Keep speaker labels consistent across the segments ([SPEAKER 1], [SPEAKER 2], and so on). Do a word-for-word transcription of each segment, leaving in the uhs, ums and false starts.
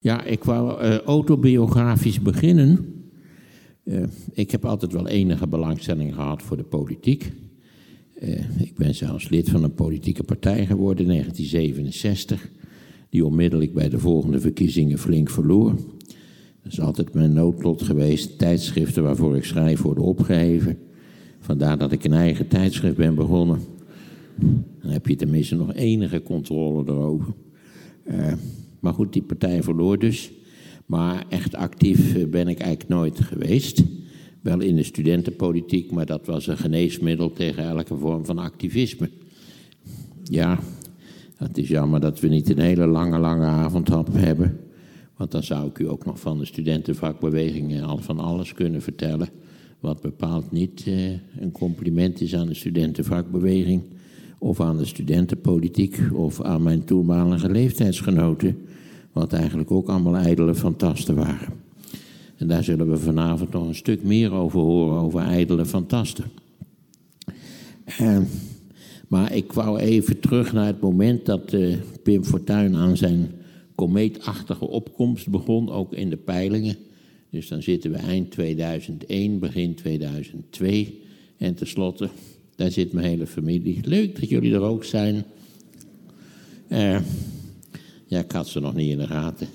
[SPEAKER 1] Ja, ik wou uh, autobiografisch beginnen. Uh, ik heb altijd wel enige belangstelling gehad voor de politiek. Uh, ik ben zelfs lid van een politieke partij geworden in negentien zevenenzestig... die onmiddellijk bij de volgende verkiezingen flink verloor. Dat is altijd mijn noodlot geweest. Tijdschriften waarvoor ik schrijf worden opgeheven. Vandaar dat ik een eigen tijdschrift ben begonnen. Dan heb je tenminste nog enige controle erover. Uh, maar goed, die partij verloor dus. Maar echt actief ben ik eigenlijk nooit geweest. Wel in de studentenpolitiek, maar dat was een geneesmiddel tegen elke vorm van activisme. Ja, het is jammer dat we niet een hele lange, lange avond hebben. Want dan zou ik u ook nog van de studentenvakbeweging al van alles kunnen vertellen. Wat bepaald niet eh, een compliment is aan de studentenvakbeweging. Of aan de studentenpolitiek. Of aan mijn toenmalige leeftijdsgenoten. Wat eigenlijk ook allemaal ijdele fantasten waren. En daar zullen we vanavond nog een stuk meer over horen. Over ijdele fantasten. Uh, maar ik wou even terug naar het moment dat uh, Pim Fortuyn aan zijn komeetachtige opkomst begon. Ook in de peilingen. Dus dan zitten we eind tweeduizend één, begin tweeduizend twee. En tenslotte, daar zit mijn hele familie. Leuk dat jullie er ook zijn. Uh, ja, ik had ze nog niet in de gaten.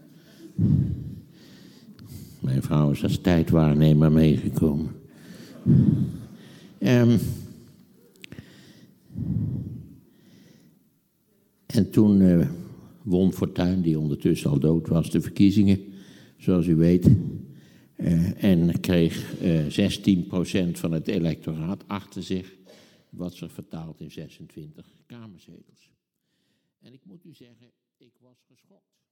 [SPEAKER 1] Mijn vrouw is als tijdwaarnemer meegekomen. Um, en toen uh, won Fortuyn, die ondertussen al dood was, de verkiezingen, zoals u weet. Uh, en kreeg uh, zestien procent van het electoraat achter zich, wat zich vertaalt in zesentwintig kamerzetels. En ik moet u zeggen, ik was geschokt.